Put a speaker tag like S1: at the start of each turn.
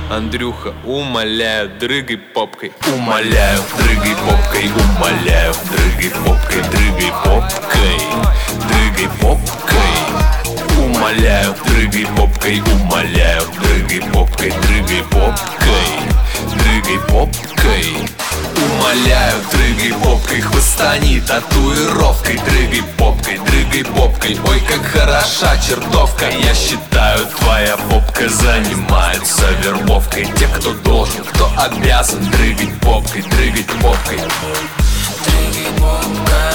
S1: Андрюха, умоляю, дрыгай попкой.
S2: Умоляю, дрыгай попкой, умоляю, дрыгай попкой, дрыгай попкой, дрыгай попкой. Умоляю, дрыгай попкой, умоляю, дрыгай попкой, дрыгай попкой, дрыгай попкой. Умоляю, дрыгай попкой, хвостани татуировкой, дрыгай попкой, дрыгай попкой. Ой, как хороша чертовка. Я считаю, твоя попка занимается вербовкой. Те, кто должен, кто обязан дрыгать попкой, дрыгать попкой.
S3: Дрыгай попкой.